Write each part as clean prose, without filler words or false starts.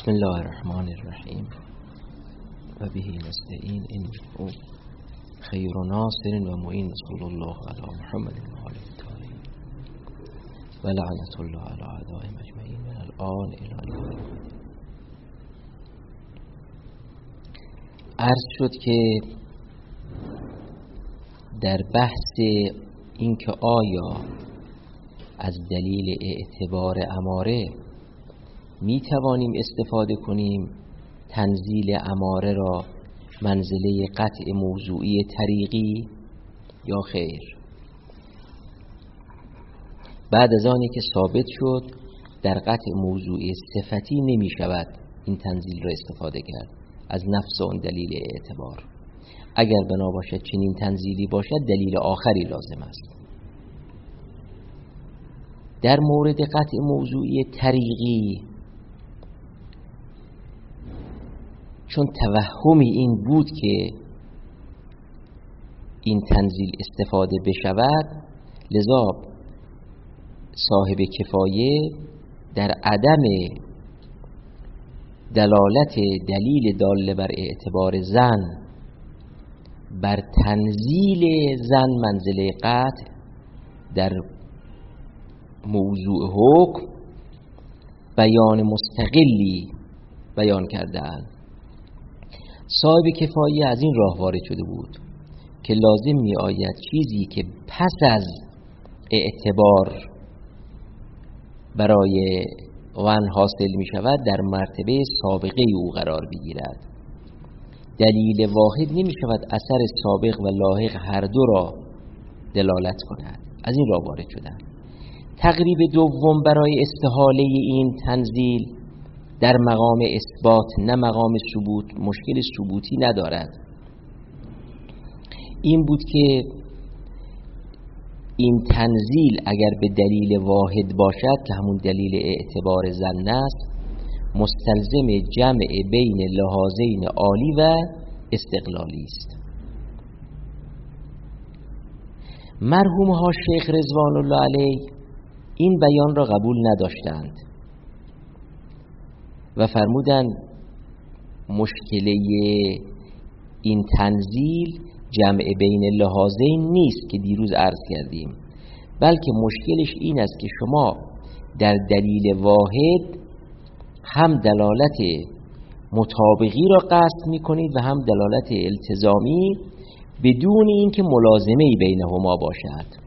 بسم الله الرحمن الرحیم و به نستعین انه خیر ناصر و معین صلی الله علی محمد و آله الطاهرین و لعنت الله علی اعدائهم اجمعین من الآن الی الابد. عرض شد که در بحث اینکه آیا از دلیل اعتبار اماره می توانیم استفاده کنیم تنزیل اماره را منزله قطع موضوعی طریقی یا خیر. بعد از آنی که ثابت شد در قطع موضوعی صفتی نمی شود این تنزیل را استفاده کرد از نفس آن دلیل اعتبار. اگر بنا باشد چنین تنزیلی باشد دلیل آخری لازم است. در مورد قطع موضوعی طریقی چون توهمی این بود که این تنزیل استفاده بشود، لذا صاحب کفایه در عدم دلالت دلیل دال بر اعتبار زن بر تنزیل زن منزله قطع در موضوع حکم بیان مستقلی بیان کردند. صاحب کفایه از این راه وارد شده بود که لازم می آید چیزی که پس از اعتبار برای ون حاصل می شود در مرتبه سابقه او قرار بگیرد. دلیل واحد نمی شود اثر سابق و لاحق هر دو را دلالت کند. از این راه وارد شدند. تقریب دوم برای استحاله این تنزیل در مقام اثبات نه مقام ثبوت مشکل ثبوتی ندارد. این بود که این تنزیل اگر به دلیل واحد باشد که همون دلیل اعتبار زن است، مستلزم جمع بین لحاظین عالی و استقلالی است. مرحوم ها شیخ رضوان الله علیه این بیان را قبول نداشتند و فرمودند مشکله این تنزیل جمع بین لحاظین نیست که دیروز عرض کردیم، بلکه مشکلش این است که شما در دلیل واحد هم دلالت مطابقی را قصد می کنید و هم دلالت التزامی بدون اینکه ملازمه‌ای بینهما باشد.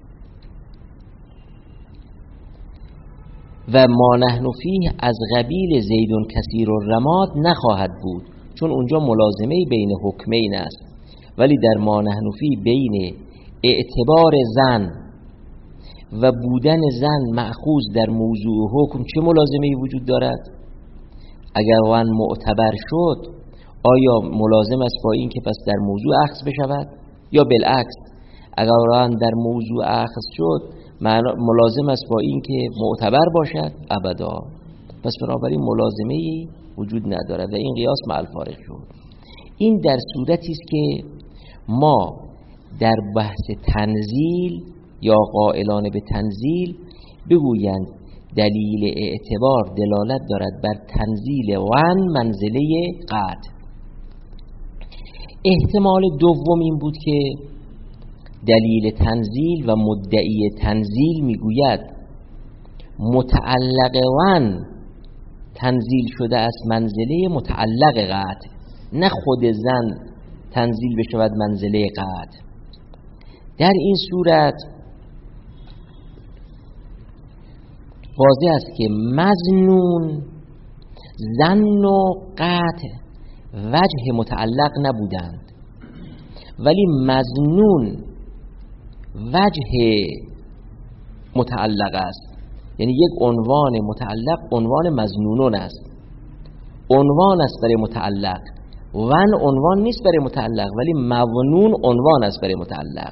و ما نحن فیه از قبیل زیدون کثیر الرماد نخواهد بود، چون اونجا ملازمه بین حکمین است. ولی در ما نحن فیه بین اعتبار زن و بودن زن مأخوذ در موضوع حکم چه ملازمه‌ای وجود دارد؟ اگر وان معتبر شد آیا ملازم است با این که پس در موضوع اخذ بشود؟ یا بالعکس اگر وان در موضوع اخذ شد ملازم است با این که معتبر باشد؟ ابدا. پس بنابراین ملازمه‌ای وجود ندارد و این قیاس مع الفارق شد. این در صورتی است که ما در بحث تنزیل یا قائلان به تنزیل بگویند دلیل اعتبار دلالت دارد بر تنزیل ون منزله قطع. احتمال دوم این بود که دلیل تنزیل و مدعی تنزیل میگوید متعلق ون تنزیل شده از منزله متعلق قطع، نه خود زن تنزیل بشود منزله قطع. در این صورت واضح است که مظنون زن و قطع وجه متعلق نبودند، ولی مظنون وجه متعلق است. یعنی یک عنوان متعلق عنوان مظنونون است، عنوان است برای متعلق. ون عنوان نیست برای متعلق ولی مظنون عنوان است برای متعلق.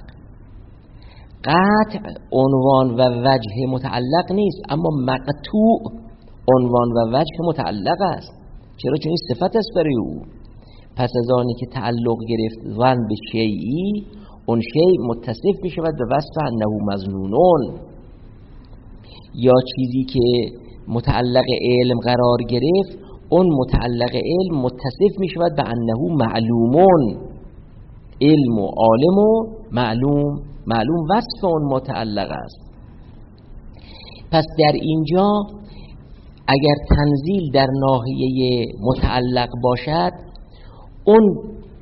قطع عنوان و وجه متعلق نیست، اما مقطوع عنوان و وجه متعلق است. چرا؟ چون این صفت است برای او. پس از آنی که تعلق گرفت ون به شیئی، اون شیء متصف می شود به وصف انه مظنونون. یا چیزی که متعلق علم قرار گرفت اون متعلق علم متصف می شود به انه معلومون، علم و عالم و معلوم وصف اون متعلق است. پس در اینجا اگر تنزیل در ناحیه متعلق باشد، اون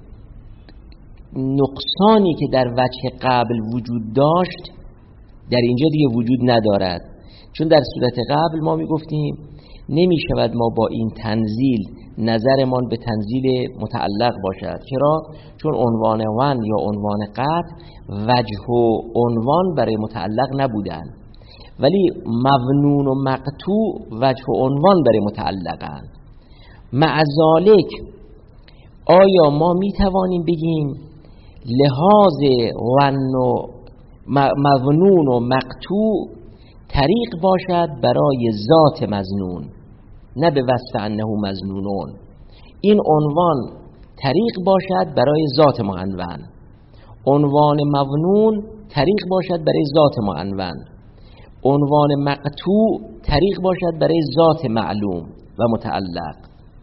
نقصانی که در وجه قبل وجود داشت در اینجا دیگه وجود ندارد. چون در صورت قبل ما می گفتیم نمی شود ما با این تنزیل نظرمان به تنزیل متعلق باشد. چرا؟ چون عنوان ون یا عنوان قطع وجه و عنوان برای متعلق نبودن، ولی مظنون و مقطوع وجه و عنوان برای متعلقن. مع ذالک آیا ما می توانیم بگیم لحاظ ون و مظنون و مقطوع طریق باشد برای ذات مظنون، نه به وصف انه مظنونون. این عنوان طریق باشد برای ذات معنون، عنوان مظنون طریق باشد برای ذات معنون، عنوان مقطوع طریق باشد برای ذات معلوم و متعلق.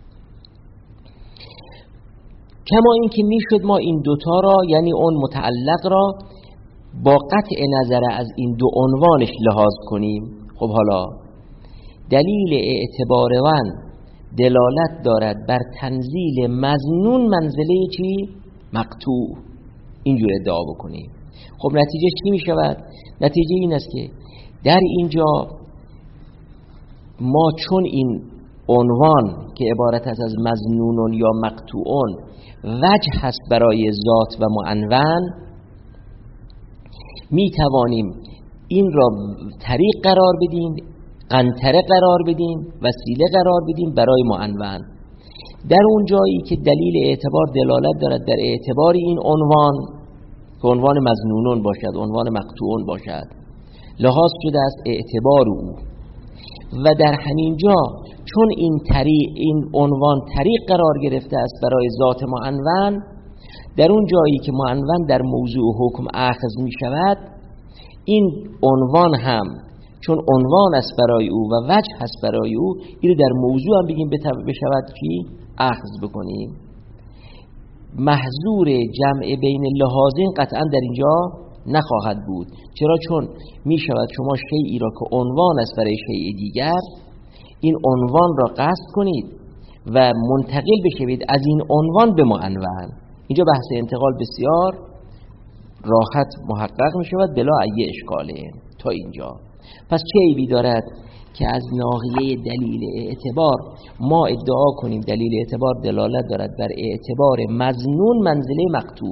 کما اینکه میشد ما این دوتا را، یعنی اون متعلق را، با قطع نظر از این دو عنوانش لحاظ کنیم. خب حالا دلیل اعتبار ون دلالت دارد بر تنزیل مظنون منزله چی؟ مقطوع. اینجور ادعا بکنیم. خب نتیجه چی می شود؟ نتیجه این است که در اینجا ما چون این عنوان که عبارت است از مظنون یا مقطوعون وجه هست برای ذات و معنون، می توانیم این را طریق قرار بدیم، قنطره قرار بدیم، وسیله قرار بدیم برای معنون. در اون جایی که دلیل اعتبار دلالت دارد در اعتبار این عنوان که عنوان مظنونون باشد، عنوان مقطوعون باشد، لحاظ شده است اعتبار او. و در همین جا چون این عنوان طریق قرار گرفته است برای ذات معنون، در اون جایی که معنون در موضوع حکم اخذ می شود، این عنوان هم چون عنوان است برای او و وجه هست برای او، این در موضوع هم بگیم بشود چی؟ اخذ بکنیم. محظور جمع بین لحاظین قطعا در اینجا نخواهد بود. چرا؟ چون می شود شما شیئی را که عنوان است برای شیء دیگر، این عنوان را قصد کنید و منتقل بشوید از این عنوان به معنون. اینجا بحث انتقال بسیار راحت محقق می شود بلا ای اشکاله. تا اینجا پس چه عیبی دارد که از ناحیه دلیل اعتبار ما ادعا کنیم دلیل اعتبار دلالت دارد بر اعتبار مظنون منزله مقطوع؟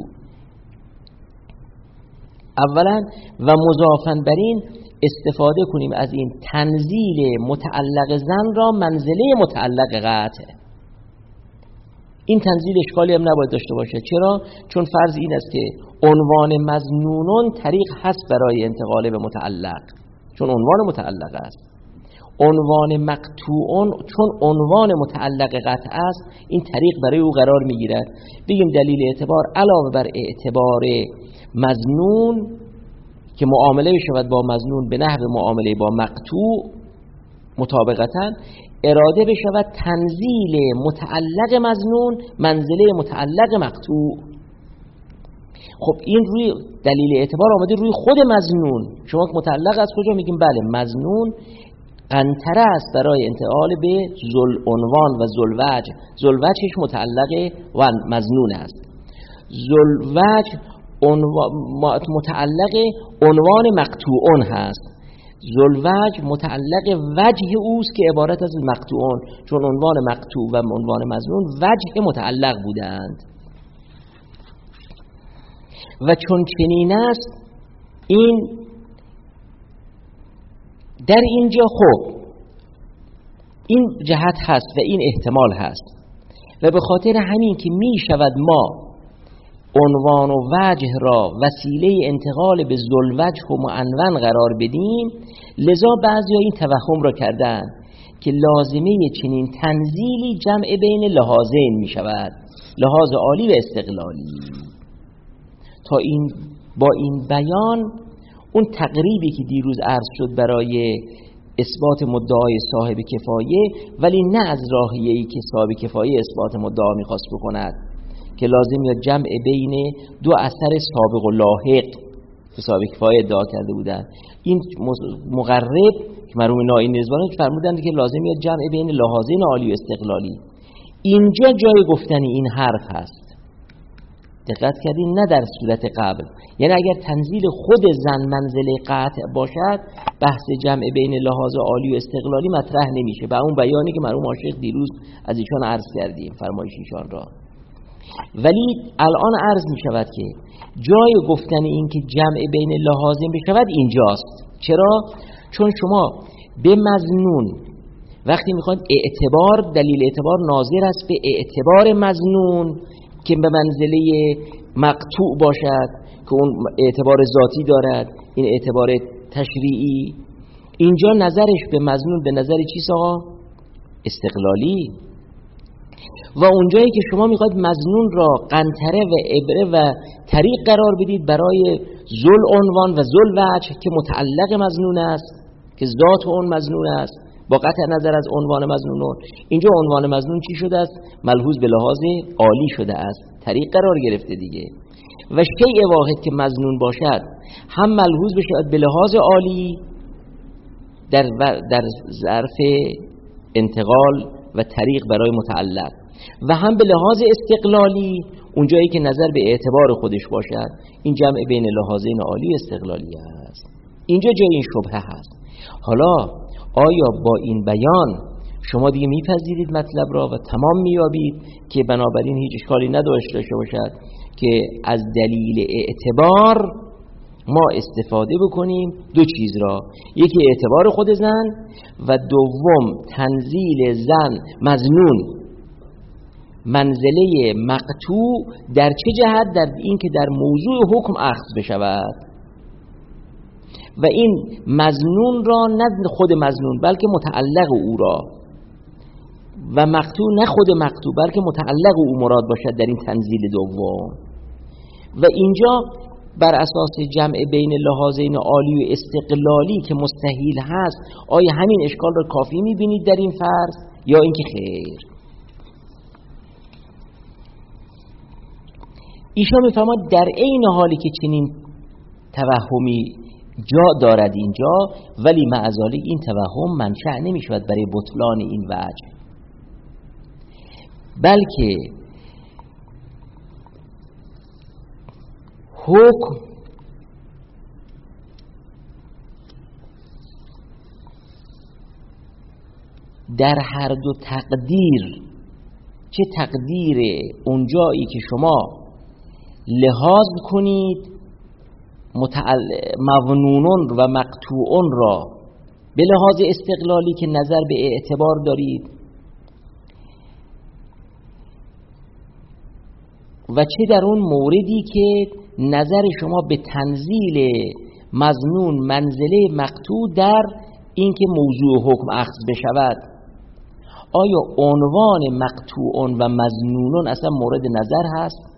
اولا و مضافاً بر این استفاده کنیم از این تنزیل متعلق زن را منزله متعلق قطع. این تنزیل اشکالی هم نباید داشته باشه. چرا؟ چون فرض این است که عنوان مظنونون طریق هست برای انتقال به متعلق، چون عنوان متعلق است. عنوان مقطوعون چون عنوان متعلق قطع است، این طریق برای او قرار میگیرد. بگیم دلیل اعتبار علاوه بر اعتبار مظنون که معامله شود با مظنون به نحو معامله با مقطوع مطابقتاً، اراده بشود تنزیل متعلق مظنون منزله متعلق مقطوع. خب این روی دلیل اعتبار آمده روی خود مظنون. شما که متعلق از کجا میگیم؟ بله مظنون قنطره است برای انتقال به ذل عنوان و ذل وجه. ذل وجهش متعلق و مظنون است. ذل وجه متعلق عنوان مقطوعون هست. ذل وجه متعلق وجه اوست که عبارت از مقطوعون، چون عنوان مقطوع و عنوان مظنون وجه متعلق بودند. و چون چنین است، این در اینجا خب این جهت هست و این احتمال هست و به خاطر همین که می شود ما عنوان و وجه را وسیله انتقال به ذل وجه و معنون قرار بدیم، لذا بعضیا این توهم را کردن که لازمه چنین تنزیلی جمع بین لحاظین می شود، لحاظ عالی و استقلالی. تا با این بیان اون تقریبی که دیروز عرض شد برای اثبات مدعای صاحب کفایه، ولی نه از راهیه‌ای که صاحب کفایه اثبات مدعا میخواست بکند که لازم یا جمع بین دو اثر سابق و لاحق که صاحب کفایه ادعا کرده بودن. این مقرب که مرحوم نائی رضوانی فرمودند که لازم یا جمع بین لحاظین عالی و استقلالی. اینجا جای گفتن این حرف هست، دقت کردین؟ نه در صورت قبل. یعنی اگر تنزیل خود زن منزله قطع باشد، بحث جمع بین لحاظ عالی و استقلالی مطرح نمیشه. به اون بیانی که مرحوم عاشق دیروز از ایشان عرض کردیم، فرمایش ایشان را. ولی الان عرض می شود که جای گفتن این که جمع بین لحاظین بشود اینجاست. چرا؟ چون شما به مظنون وقتی میخواید اعتبار، دلیل اعتبار ناظر است به اعتبار مظنون که به منزله مقطوع باشد که اون اعتبار ذاتی دارد، این اعتبار تشریعی. اینجا نظرش به مظنون به نظر چیست آقا؟ استقلالی. و اونجایی که شما میخواید مظنون را قنطره و عبره و طریق قرار بدید برای ذل عنوان و ذل وجه که متعلق مظنون است، که ذات اون مظنون است با قطع نظر از عنوان مظنون، اینجا عنوان مظنون چی شده است؟ ملحوظ به لحاظ عالی شده است، طریق قرار گرفته دیگه. و شیء واحد که مظنون باشد هم ملحوظ بشه به لحاظ عالی در ظرف انتقال و طریق برای متعلق، و هم به لحاظ استقلالی اونجایی که نظر به اعتبار خودش باشد. این جمع بین لحاظین عالی استقلالی است. اینجا جای این شبهه هست. حالا آیا با این بیان شما دیگه میپذیرید مطلب را و تمام میابید که بنابراین هیچ اشکالی نداشته باشد که از دلیل اعتبار ما استفاده بکنیم دو چیز را، یکی اعتبار خود زن و دوم تنزیل زن مظنون منزله مقطوع در چه جهت؟ در این که در موضوع حکم اخذ بشود و این مظنون را نه خود مظنون بلکه متعلق او را، و مقطوع نه خود مقطوع بلکه متعلق او مراد باشد در این تنزیل دوم. و اینجا بر اساس جمع بین لحاظین عالی و استقلالی که مستحیل هست، آیا همین اشکال را کافی میبینید در این فرض یا اینکه خیر؟ ایشان میفرماد در عین حالی که چنین توهمی جا دارد اینجا، ولی معذالی این توهم منشأ نمیشود برای بطلان این وجه، بلکه حکم در هر دو تقدیر، چه تقدیر اونجایی که شما لحاظ کنید مظنونون و مقطوعون را به لحاظ استقلالی که نظر به اعتبار دارید، و چه در اون موردی که نظر شما به تنزیل مظنون منزله مقطوع در این که موضوع حکم اخذ بشود، آیا عنوان مقطوعون و مظنونون اصلا مورد نظر هست؟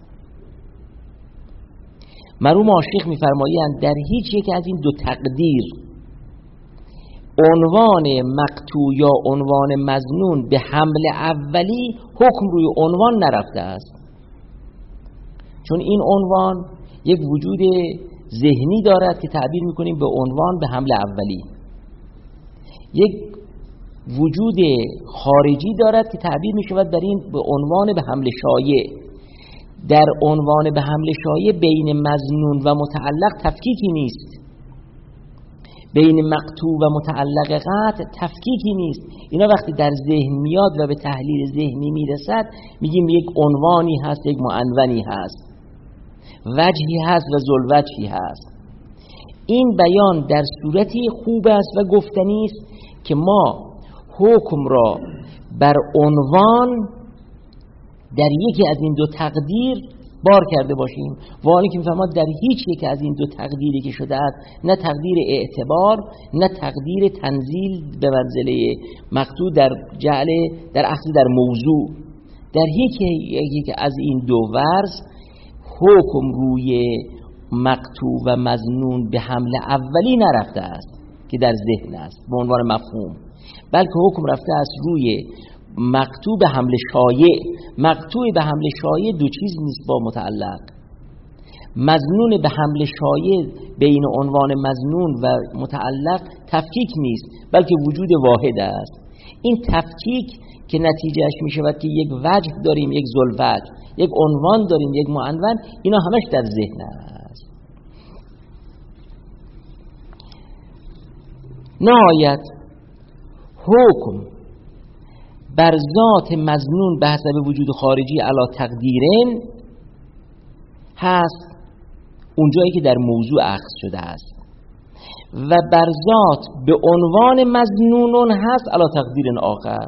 مرحوم عاشق می‌فرمایند در هیچ یک از این دو تقدیر عنوان مقطوع یا عنوان مظنون به حمل اولی حکم روی عنوان نرفته است، چون این عنوان یک وجود ذهنی دارد که تعبیر می‌کنیم به عنوان به حمل اولی، یک وجود خارجی دارد که تعبیر می‌شود در این به عنوان به حمل شایع. در عنوان به حمل شایع بین مظنون و متعلق تفکیکی نیست، بین مقطوع و متعلق قطع تفکیکی نیست. اینا وقتی در ذهن میاد و به تحلیل ذهنی میرسد میگیم یک عنوانی هست، یک معنونی هست، وجهی هست و ذوالوجهی هست. این بیان در صورتی خوب است و گفتنی است که ما حکم را بر عنوان در یکی از این دو تقدیر بار کرده باشیم، و آنی که میفهمد در هیچ یک از این دو تقدیری که شده است، نه تقدیر اعتبار نه تقدیر تنزیل به منزله مقطوع در جعل در اصل در موضوع، در یک از این دو ورز حکم روی مقطوع و مظنون به حمل اولی نرفته است. که در ذهن است به عنوان مفهوم، بلکه حکم رفته است روی مقطوع به حمل شایع. مقطوع به حمل شایع دو چیز نیست با متعلق. مظنون به حمل شایع بین عنوان مظنون و متعلق تفکیک نیست، بلکه وجود واحد است. این تفکیک که نتیجهش می شود که یک وجه داریم، یک ذوالوجه، یک عنوان داریم، یک معنون، اینا همش در ذهن است. نهایت حکم بر ذات مظنون به حسب وجود خارجی علی تقدیرین هست اونجایی که در موضوع اخذ شده است، و بر ذات به عنوان مظنون هست علی تقدیر آخر.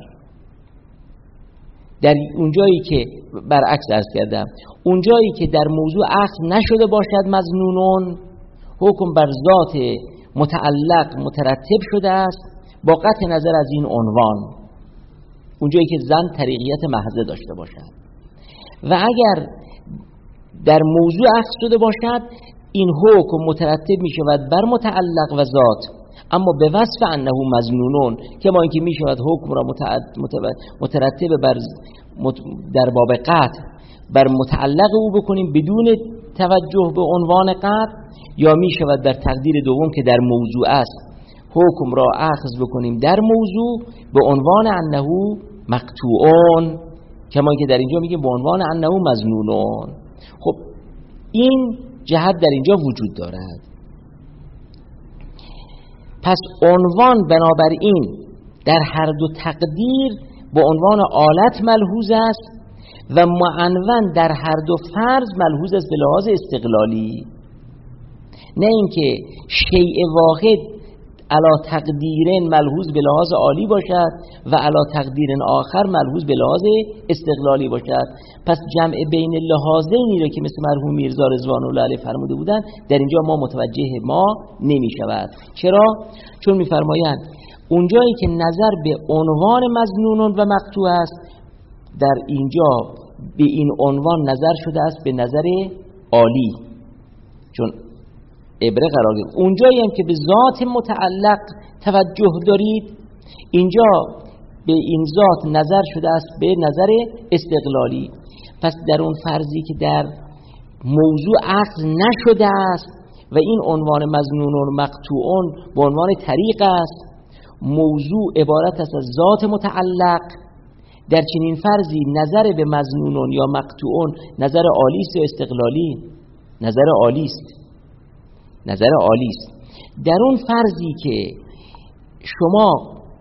در اونجایی که برعکس عرض کردم، اونجایی که در موضوع اخذ نشده باشد مظنونون، حکم بر ذات متعلق مترتب شده است با قطع نظر از این عنوان، اونجایی که زن طریقیت محضه داشته باشد. و اگر در موضوع اخذ شده باشد، این حکم مترتب می شود بر متعلق و ذات، اما به وصف انه مظنونون، که ما اینکه می شود حکم را مترتب بر در باب قطع بر متعلق او بکنیم بدون توجه به عنوان قطع، یا می شود در تقدیر دوم که در موضوع است حکم را اخذ بکنیم در موضوع به عنوان انه مقطوعون، کما که در اینجا میگیم به عنوان انه مظنونون. خب این جهت در اینجا وجود دارد. پس عنوان بنابراین در هر دو تقدیر به عنوان آلت ملحوظ است و معنون در هر دو فرض ملحوظ است به لحاظ استقلالی، نه اینکه شیء واحد علا تقدیرین ملحوظ به لحاظ عالی باشد و علا تقدیرین آخر ملحوظ به لحاظ استقلالی باشد. پس جمع بین لحاظینی را که مثل مرحوم میرزا رضوان الله علیه فرموده بودند در اینجا ما متوجه ما نمی شود. چرا؟ چون می فرمایند اونجایی که نظر به عنوان مظنونون و مقطوع است، در اینجا به این عنوان نظر شده است به نظر عالی، چون عبره قرار گرفت. اونجایی هم که به ذات متعلق توجه دارید، اینجا به این ذات نظر شده است به نظر استقلالی. پس در اون فرضی که در موضوع اخذ نشده است و این عنوان مظنون و مقطوعون به عنوان طریق است، موضوع عبارت است از ذات متعلق، در چنین فرضی نظر به مظنونون یا مقطوعون نظر عالی است یا استقلالی؟ نظر عالی است. نظر عالی است. در اون فرضی که شما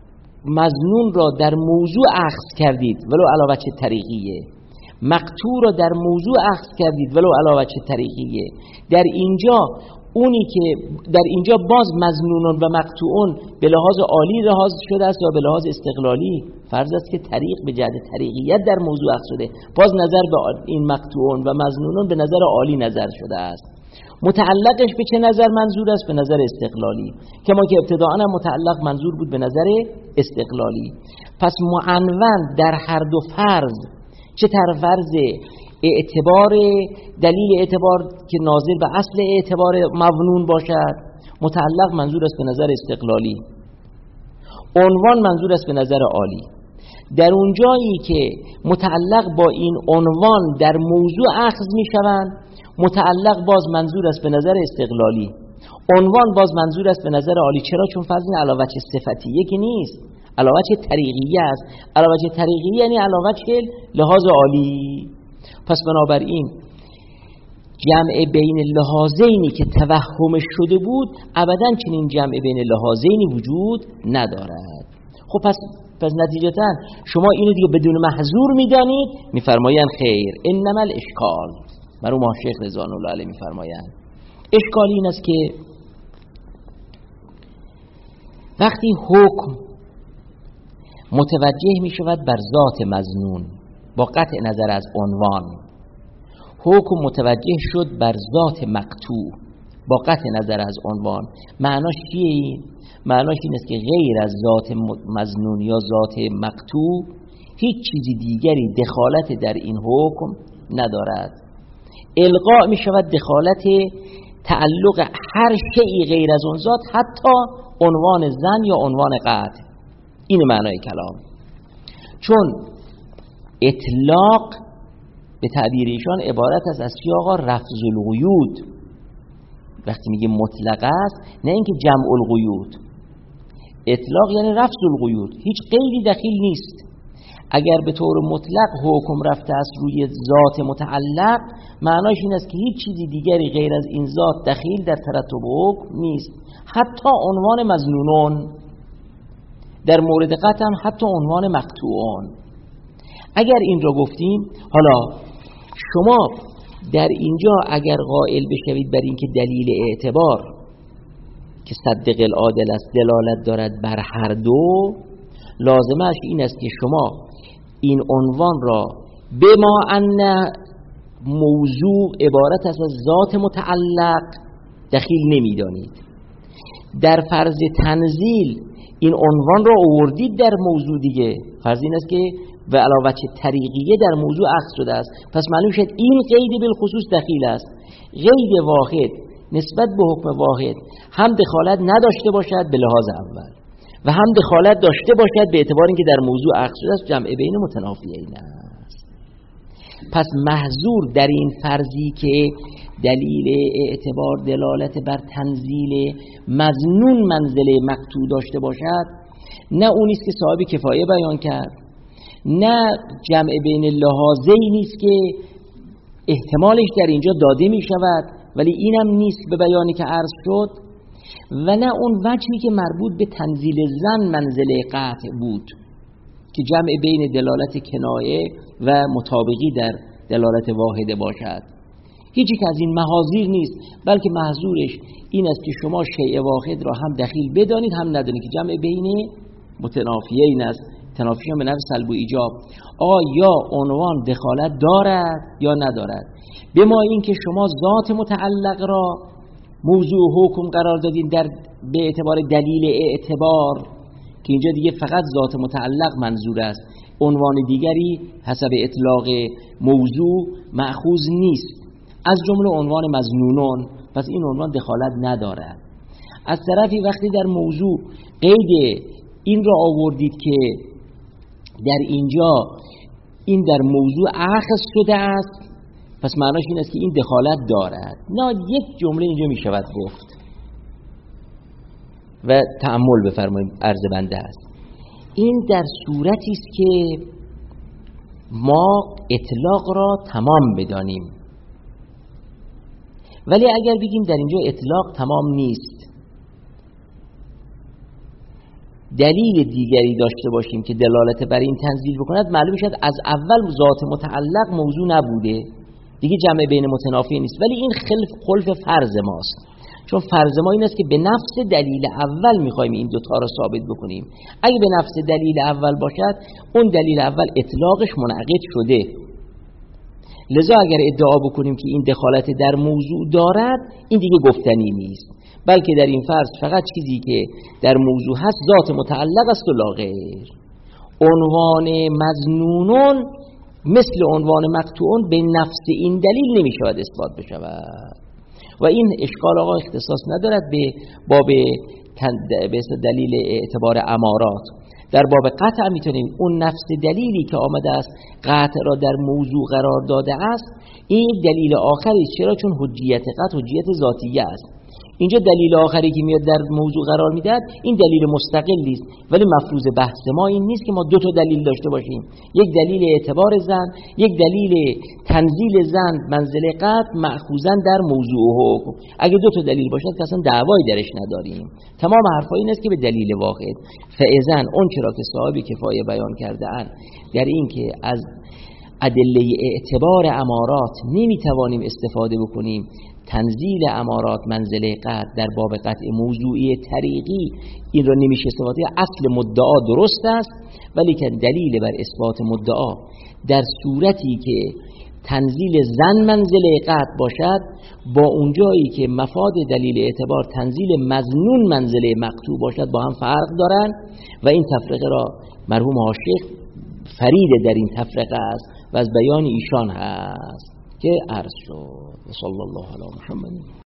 مظنون را در موضوع اخذ کردید ولو علاوه چه طریقیه، مقطوع را در موضوع اخذ کردید ولو علاوه چه طریقیه، در اینجا اونی که در اینجا باز مظنونون و مقطوعون به لحاظ عالی لحاظ شده است یا به لحاظ استقلالی؟ فرض است که طریق به جهت طریقیت در موضوع اخذ شده، باز نظر به این مقطوعون و مظنونون به نظر عالی نظر شده است. متعلقش به چه نظر منظور است؟ به نظر استقلالی، کما که ابتداءً متعلق منظور بود به نظر استقلالی. پس معنون در هر دو فرض، چه در فرض اعتبار دلیل اعتبار که ناظر به اصل اعتبار مظنون باشد، متعلق منظور است به نظر استقلالی، عنوان منظور است به نظر عالی. در اون جایی که متعلق با این عنوان در موضوع اخذ می شوند، متعلق باز منظور است به نظر استقلالی، عنوان باز منظور است به نظر عالی. چرا؟ چون فرض این علاوه چه صفتیه که نیست، علاوه چه طریقیه است. علاوه چه طریقیه یعنی علاوه چه لحاظ عالی. پس بنابراین جمع بین لحاظینی که توهم شده بود ابداً چنین جمع بین لحاظینی وجود ندارد. خب پس نتیجتاً شما اینو دیگه بدون محظور میدانید؟ میفرمایند خیر، انما الاشکال. مرحوم شیخ رضوان الله علیه میفرمایند اشکال این است که وقتی حکم متوجه می شود بر ذات مظنون با قطع نظر از عنوان، حکم متوجه شد بر ذات مقطوع با قطع نظر از عنوان، معناش چیه؟ معناش این است که غیر از ذات مظنون یا ذات مقطوع هیچ چیزی دیگری دخالت در این حکم ندارد. الغاء می شود دخالت تعلق هر شیئی غیر از اون ذات، حتی عنوان زن یا عنوان قطع. این معنای کلام. چون اطلاق به تعبیر ایشان عبارت است از چی آقا؟ رفض القیود. وقتی میگه مطلق است نه اینکه جمع القیود. اطلاق یعنی رفض القیود، هیچ قیدی دخیل نیست. اگر به طور مطلق حکم رفته است روی ذات متعلق، معناش این است که هیچ چیزی دیگری غیر از این ذات دخیل در ترتب حکم نیست. حتی عنوان مظنونون، در مورد قطع هم حتی عنوان مقطوعون. اگر این را گفتیم، حالا شما در اینجا اگر قائل بشوید بر این که دلیل اعتبار که صدق العادل است دلالت دارد بر هر دو، لازمش این است که شما این عنوان را بما ان موضوع عبارت است از ذات متعلق دخیل نمیدانید. در فرض تنزیل این عنوان را آوردید در موضوع دیگه. فرض این است که و علاوه طریقیه در موضوع عکس شده است، پس معلوم شد این قید بالخصوص دخیل است. قید واحد نسبت به حکم واحد هم دخالت نداشته باشد به لحاظ اول و هم دخالت داشته باشد به اعتبار اینکه در موضوع عکس شده است. جمع بین متنافیین است. پس محظور در این فرضی که دلیل اعتبار دلالت بر تنزیل مظنون منزله مقطوع داشته باشد، نه اونی است که صاحب کفایه بیان کرد، نه جمع بین لحاظه‌ای نیست که احتمالش در اینجا داده می شود ولی اینم نیست به بیانی که عرض شد، و نه اون وجهی که مربوط به تنزیل زن منزله قطع بود که جمع بین دلالت کنایه و مطابقی در دلالت واحده باشد. هیچی که از این محاذیر نیست، بلکه محظورش این است که شما شیء واحد را هم دخیل بدانید هم ندانید که جمع بین متنافیین است. تنافی به نفع سلب و ایجاب. یا عنوان دخالت دارد یا ندارد. به ما این که شما ذات متعلق را موضوع حکم قرار دادین در به اعتبار دلیل اعتبار که اینجا دیگه فقط ذات متعلق منظور است، عنوان دیگری حسب اطلاق موضوع مأخوذ نیست، از جمله عنوان مظنونون. پس این عنوان دخالت ندارد. از طرفی وقتی در موضوع قید این را آوردید که در اینجا این در موضوع اخذ شده است، پس معناش این است که این دخالت دارد. نه یک جمله اینجا می شود گفت و تأمل بفرمایید عرض بنده است. این در صورتی است که ما اطلاق را تمام بدانیم، ولی اگر بگیم در اینجا اطلاق تمام نیست، دلیل دیگری داشته باشیم که دلالت بر این تنزیل بکند، معلوم شد از اول ذات متعلق موضوع نبوده دیگه، جمع بین متنافی نیست. ولی این خلف فرض ماست، چون فرض ما این است که به نفس دلیل اول میخوایم این دوتا را ثابت بکنیم. اگه به نفس دلیل اول باشد، اون دلیل اول اطلاقش منعقد شده، لذا اگر ادعا بکنیم که این دخالت در موضوع دارد، این دیگه گفتنی نیست، بلکه در این فرض فقط چیزی که در موضوع هست ذات متعلق است و لا غیر. عنوان مظنونون مثل عنوان مقطوعون به نفس این دلیل نمی شود اثبات بشود و این اشکال آقا اختصاص ندارد به باب دلیل اعتبار امارات. در باب قطع میتونیم اون نفس دلیلی که آمده است قطع را در موضوع قرار داده است، این دلیل آخری است. چرا؟ چون حجیت قطع حجیت ذاتیه است. اینجا دلیل آخری که میاد در موضوع قرار میدهد این دلیل مستقلی است، ولی مفروض بحث ما این نیست که ما دو تا دلیل داشته باشیم، یک دلیل اعتبار زن، یک دلیل تنزیل زن منزله قطع مأخوذاً در موضوع حکم. اگه دو تا دلیل باشد که اصلا دعوایی درش نداریم. تمام حرفا این است که به دلیل واحد. فاذا اون چرا که صاحب کفایه بیان کرده اند در این که از ادله اعتبار امارات نمیتوانیم استفاده بکنیم، تنزیل امارات منزله قطع در باب قطع موضوعی طریقی این را نمیشه استفاده. اصل مدعا درست است، ولی که دلیل بر اثبات مدعا در صورتی که تنزیل زن منزله قطع باشد، با اونجایی که مفاد دلیل اعتبار تنزیل مظنون منزله مقطوع باشد با هم فرق دارند و این تفرقه را مرحوم حاشیه فرید در این تفرقه است و از بیان ایشان هست که عرض شد. صلی الله علی محمد.